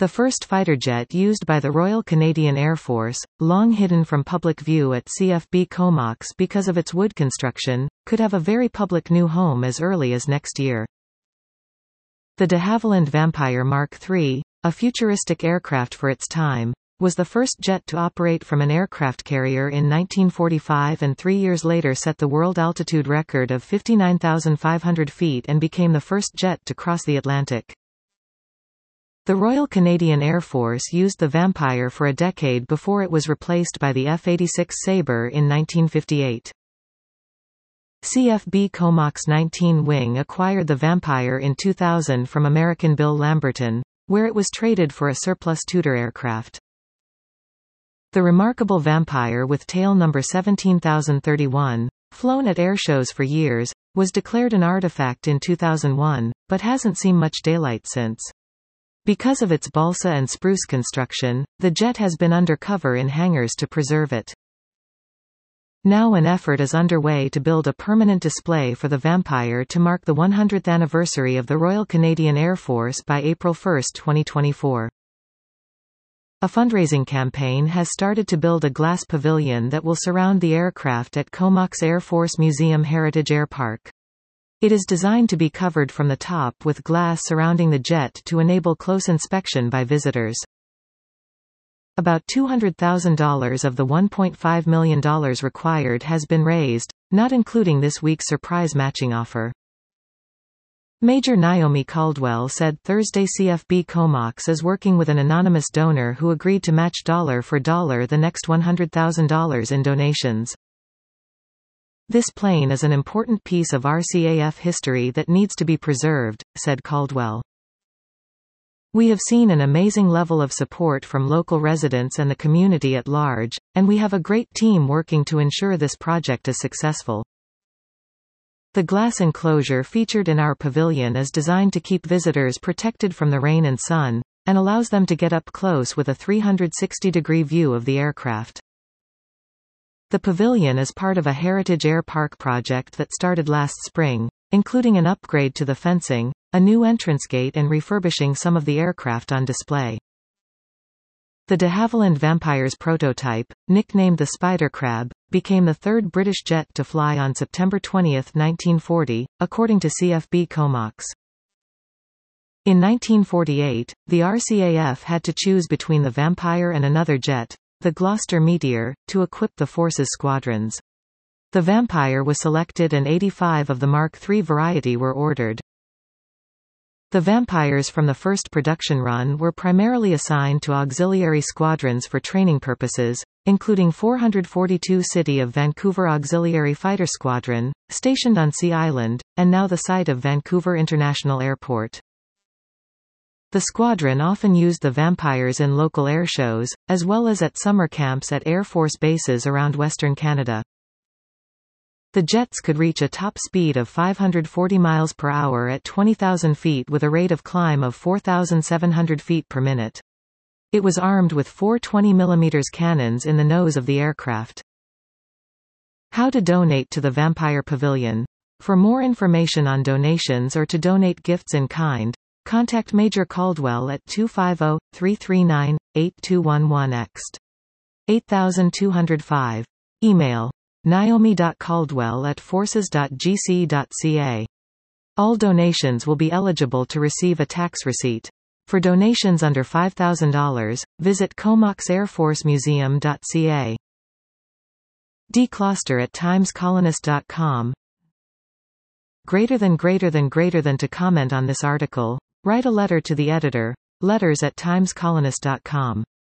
The first fighter jet used by the Royal Canadian Air Force, long hidden from public view at CFB Comox because of its wood construction, could have a very public new home as early as next year. The de Havilland Vampire Mark III, a futuristic aircraft for its time, was the first jet to operate from an aircraft carrier in 1945 and 3 years later set the world altitude record of 59,500 feet and became the first jet to cross the Atlantic. The Royal Canadian Air Force used the Vampire for a decade before it was replaced by the F-86 Sabre in 1958. CFB Comox 19 Wing acquired the Vampire in 2000 from American Bill Lamberton, where it was traded for a surplus Tudor aircraft. The remarkable Vampire with tail number 17031, flown at airshows for years, was declared an artifact in 2001, but hasn't seen much daylight since. Because of its balsa and spruce construction, the jet has been under cover in hangars to preserve it. Now an effort is underway to build a permanent display for the Vampire to mark the 100th anniversary of the Royal Canadian Air Force by April 1, 2024. A fundraising campaign has started to build a glass pavilion that will surround the aircraft at Comox Air Force Museum Heritage Air Park. It is designed to be covered from the top with glass surrounding the jet to enable close inspection by visitors. About $200,000 of the $1.5 million required has been raised, not including this week's surprise matching offer. Major Naomi Caldwell said Thursday CFB Comox is working with an anonymous donor who agreed to match dollar for dollar the next $100,000 in donations. "This plane is an important piece of RCAF history that needs to be preserved," said Caldwell. "We have seen an amazing level of support from local residents and the community at large, and we have a great team working to ensure this project is successful." The glass enclosure featured in our pavilion is designed to keep visitors protected from the rain and sun, and allows them to get up close with a 360-degree view of the aircraft. The pavilion is part of a Heritage Air Park project that started last spring, including an upgrade to the fencing, a new entrance gate and refurbishing some of the aircraft on display. The de Havilland Vampire's prototype, nicknamed the Spider Crab, became the third British jet to fly on September 20, 1940, according to CFB Comox. In 1948, the RCAF had to choose between the Vampire and another jet, the Gloucester Meteor, to equip the force's squadrons. The Vampire was selected and 85 of the Mark III variety were ordered. The Vampires from the first production run were primarily assigned to auxiliary squadrons for training purposes, including 442 City of Vancouver Auxiliary Fighter Squadron, stationed on Sea Island, and now the site of Vancouver International Airport. The squadron often used the Vampires in local airshows, as well as at summer camps at Air Force bases around Western Canada. The jets could reach a top speed of 540 miles per hour at 20,000 feet with a rate of climb of 4,700 feet per minute. It was armed with 4 20mm cannons in the nose of the aircraft. How to donate to the Vampire Pavilion. For more information on donations or to donate gifts in kind, contact Major Caldwell at 250-339-8211-Ext. 8205. Email naomi.caldwell@forces.gc.ca. All donations will be eligible to receive a tax receipt. For donations under $5,000, visit comoxairforcemuseum.ca. dcloster@timescolonist.com. Greater than to comment on this article, write a letter to the editor, letters@timescolonist.com.